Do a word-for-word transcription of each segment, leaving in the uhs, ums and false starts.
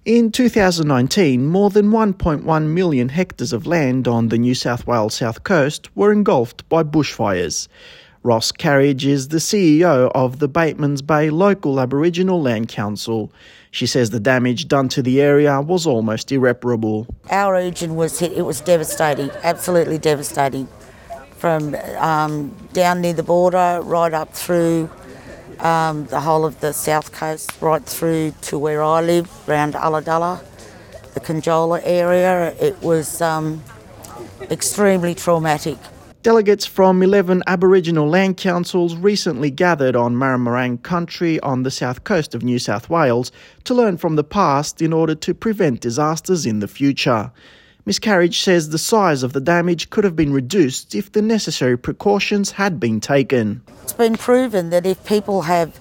In two thousand nineteen, more than one point one million hectares of land on the New South Wales south coast were engulfed by bushfires. Ross Carriage is the C E O of the Batemans Bay Local Aboriginal Land Council. She says the damage done to the area was almost irreparable. Our region was hit, it was devastating, absolutely devastating. From um, down near the border, right up through um, the whole of the south coast, right through to where I live, around Ulladulla, the Conjola area. It was um, extremely traumatic. Delegates from eleven Aboriginal land councils recently gathered on Marramarang country on the south coast of New South Wales to learn from the past in order to prevent disasters in the future. Miz Carriage says the size of the damage could have been reduced if the necessary precautions had been taken. It's been proven that if people have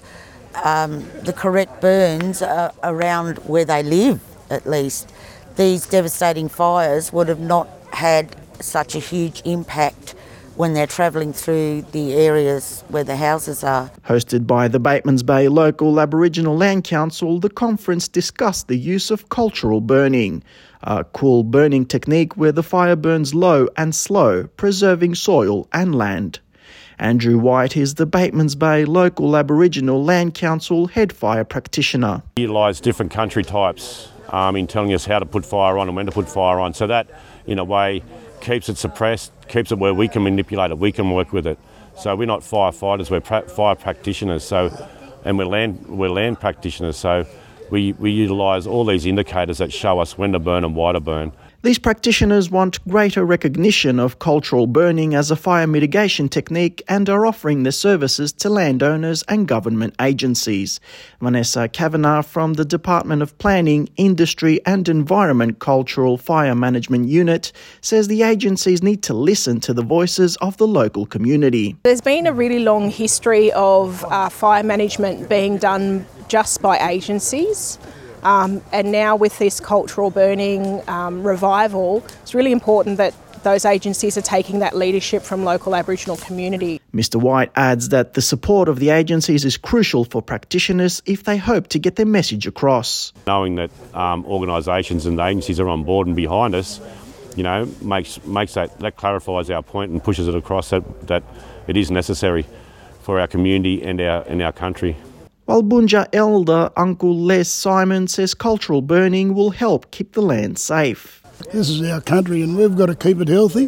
um, the correct burns uh, around where they live, at least, these devastating fires would have not had such a huge impact when they're travelling through the areas where the houses are. Hosted by the Batemans Bay Local Aboriginal Land Council, the conference discussed the use of cultural burning, a cool burning technique where the fire burns low and slow, preserving soil and land. Andrew White is the Batemans Bay Local Aboriginal Land Council head fire practitioner. We utilise different country types um, in telling us how to put fire on and when to put fire on, so that, in a way, keeps it suppressed, keeps it where we can manipulate it, we can work with it. So we're not firefighters, we're pra- fire practitioners, so, and we're land we're land practitioners, so we, we utilise all these indicators that show us when to burn and why to burn. These practitioners want greater recognition of cultural burning as a fire mitigation technique and are offering their services to landowners and government agencies. Vanessa Kavanagh from the Department of Planning, Industry and Environment Cultural Fire Management Unit says the agencies need to listen to the voices of the local community. There's been a really long history of uh, fire management being done just by agencies. Um, and now with this cultural burning um, revival, it's really important that those agencies are taking that leadership from local Aboriginal community. Mister White adds that the support of the agencies is crucial for practitioners if they hope to get their message across. Knowing that um, organisations and agencies are on board and behind us, you know, makes makes that, that clarifies our point and pushes it across that, that it is necessary for our community and our, and our country. Walbunja elder Uncle Les Simon says cultural burning will help keep the land safe. This is our country and we've got to keep it healthy.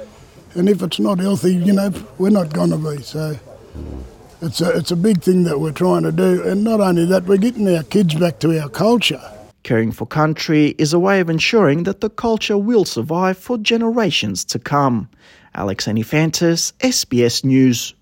And if it's not healthy, you know, we're not going to be. So it's a, it's a big thing that we're trying to do. And not only that, we're getting our kids back to our culture. Caring for country is a way of ensuring that the culture will survive for generations to come. Alex Anifantis, S B S News.